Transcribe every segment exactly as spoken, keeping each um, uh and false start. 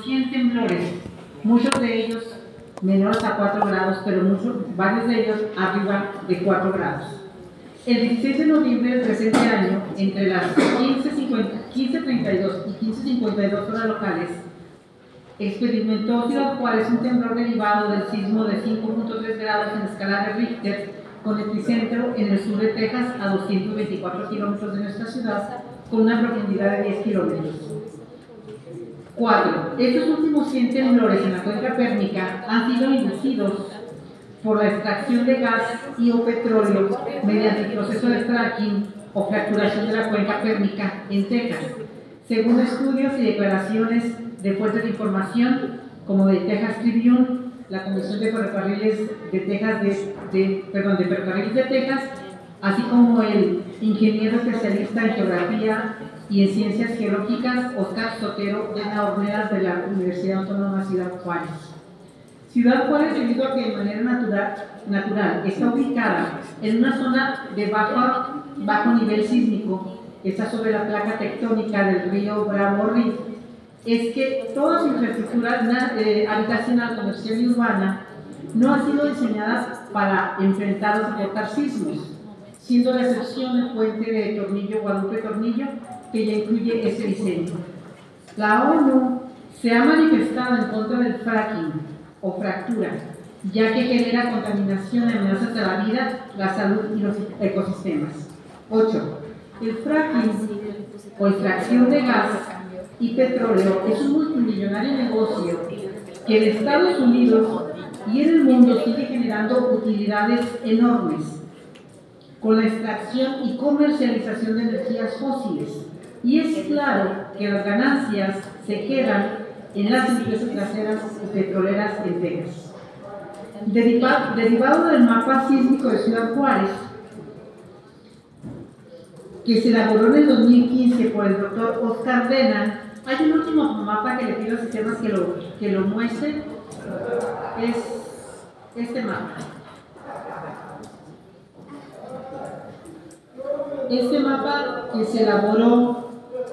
cien temblores, muchos de ellos menores a cuatro grados, pero muchos, varios de ellos arriba de cuatro grados. El dieciséis de noviembre del presente año, entre las quince treinta y dos y quince cincuenta y dos horas locales, experimentó Ciudad Juárez un temblor derivado del sismo de cinco punto tres grados en escala de Richter, con epicentro en el sur de Texas, a doscientos veinticuatro kilómetros de nuestra ciudad, con una profundidad de diez kilómetros. cuatro. Estos últimos cien temblores en la cuenca pérmica han sido inducidos por la extracción de gas y o petróleo mediante el proceso de fracking o fracturación de la cuenca pérmica en Texas, según estudios y declaraciones de fuentes de información como de Texas Tribune, la Comisión de Ferrocarriles de Texas, de, de, perdón, de Ferrocarriles de Texas, así como el ingeniero especialista en geografía y en ciencias geológicas, Oscar Sotero, de la Horneras de la Universidad Autónoma de Ciudad Juárez. Ciudad Juárez, debido a que de manera natural, natural está ubicada en una zona de bajo, bajo nivel sísmico, está sobre la placa tectónica del río Bravo Riff, es que toda su infraestructura eh, habitacional, comercial y urbana no ha sido diseñada para enfrentar o soportar sismos, siendo la excepción el puente de Tornillo, Guadalupe Tornillo, que ya incluye ese diseño. La ONU se ha manifestado en contra del fracking o fractura, ya que genera contaminación y amenazas a la vida, la salud y los ecosistemas. ocho. El fracking o extracción de gas y petróleo es un multimillonario negocio que en Estados Unidos y en el mundo sigue generando utilidades enormes con la extracción y comercialización de energías fósiles. Y es claro que las ganancias se quedan en las empresas gaseras y petroleras en Texas. Deriva, derivado del mapa sísmico de Ciudad Juárez, que se elaboró en el dos mil quince por el doctor Oscar Dena, hay un último mapa que le pido a sistemas que lo, que lo muestren, es este mapa. Este mapa que se elaboró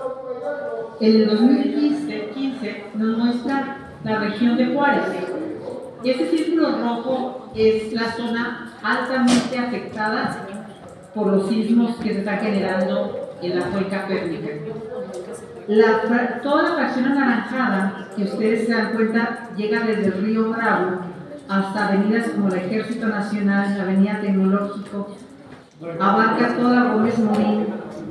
en el dos mil quince nos muestra la región de Juárez. Este círculo rojo es la zona altamente afectada por los sismos que se están generando en la cuenca pérmica. La, toda la fracción anaranjada, que ustedes se dan cuenta, llega desde el río Bravo hasta avenidas como el Ejército Nacional, la Avenida Tecnológico, abarca toda Gómez Morín,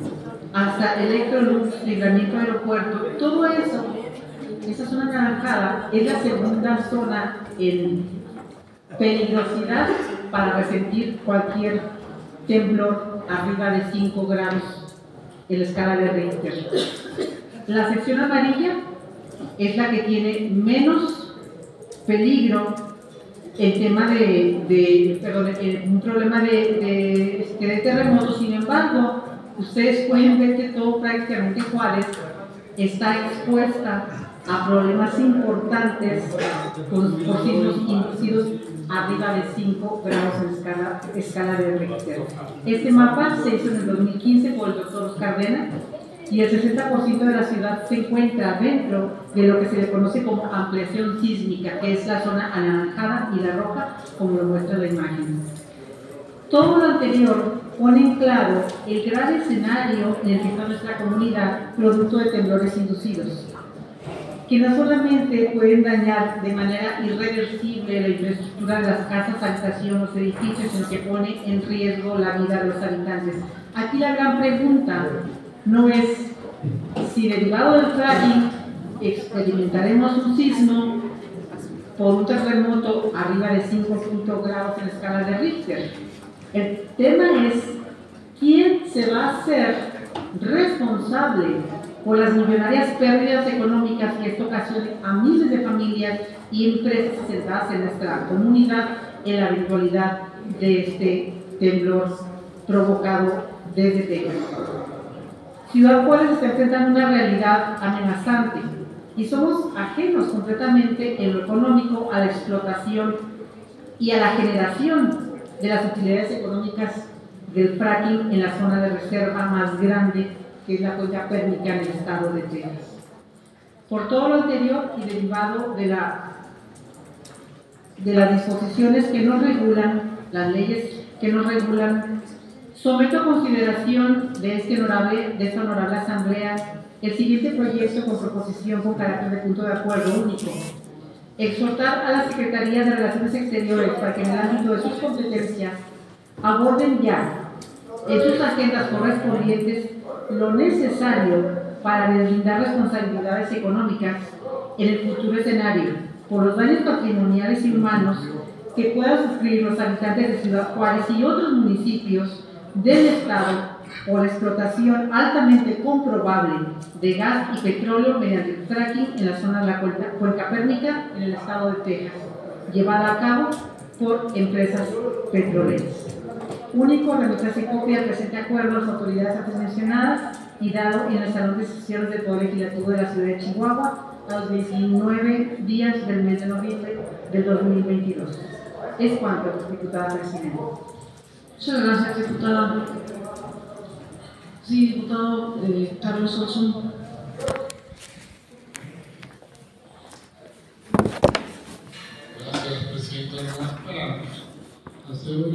hasta Electrolux, Libramiento Aeropuerto. Todo eso, esa zona anaranjada, es la segunda zona en peligrosidad para resentir cualquier temblor arriba de cinco grados en la escala de Richter. La sección amarilla es la que tiene menos peligro en tema de, de perdón, un problema de, de, de terremotos. Sin embargo, ustedes pueden ver que todo prácticamente Juárez está expuesta a problemas importantes con sismos inducidos arriba de cinco grados en escala, escala de Richter. Este mapa se hizo en el dos mil quince por el doctor Oscar Dena, y el sesenta por ciento de la ciudad se encuentra dentro de lo que se le conoce como ampliación sísmica, que es la zona anaranjada y la roja, como lo muestra la imagen. Todo lo anterior pone en claro el grave escenario en el que está nuestra comunidad, producto de temblores inducidos, que no solamente pueden dañar de manera irreversible la infraestructura de las casas, habitación, los edificios, sino que pone en riesgo la vida de los habitantes. Aquí la gran pregunta no es si derivado del fracking experimentaremos un sismo por un terremoto arriba de cinco grados en la escala de Richter. El tema es quién se va a hacer responsable por las millonarias pérdidas económicas que esto ocasiona a miles de familias y empresas centradas en nuestra comunidad en la eventualidad de este temblor provocado desde Texas. Ciudad Juárez está enfrentando una realidad amenazante y somos ajenos completamente en lo económico a la explotación y a la generación de las utilidades económicas del fracking en la zona de reserva más grande, que es la cuenca pérmica en el estado de Texas. Por todo lo anterior y derivado de, la, de las disposiciones que nos regulan, las leyes que nos regulan, someto a consideración de, este honorable, de esta honorable Asamblea el siguiente proyecto con proposición con carácter de punto de acuerdo único. Exhortar a la Secretaría de Relaciones Exteriores para que en el ámbito de sus competencias aborden ya en sus agendas correspondientes lo necesario para deslindar responsabilidades económicas en el futuro escenario por los daños patrimoniales y humanos que puedan sufrir los habitantes de Ciudad Juárez y otros municipios del Estado por la explotación altamente comprobable de gas y petróleo mediante el fracking en la zona de la Cuenca Pérmica en el estado de Texas, llevada a cabo por empresas petroleras. Único, remitirse copia del presente acuerdo a las autoridades antes mencionadas y dado en el Salón de Sesiones del Poder Legislativo de la Ciudad de Chihuahua a los diecinueve días del mes de noviembre del dos mil veintidós. Es cuanto, diputada presidenta. Muchas gracias, diputada. Sí, diputado eh, Carlos Olson. Gracias, presidenta. Para hacer una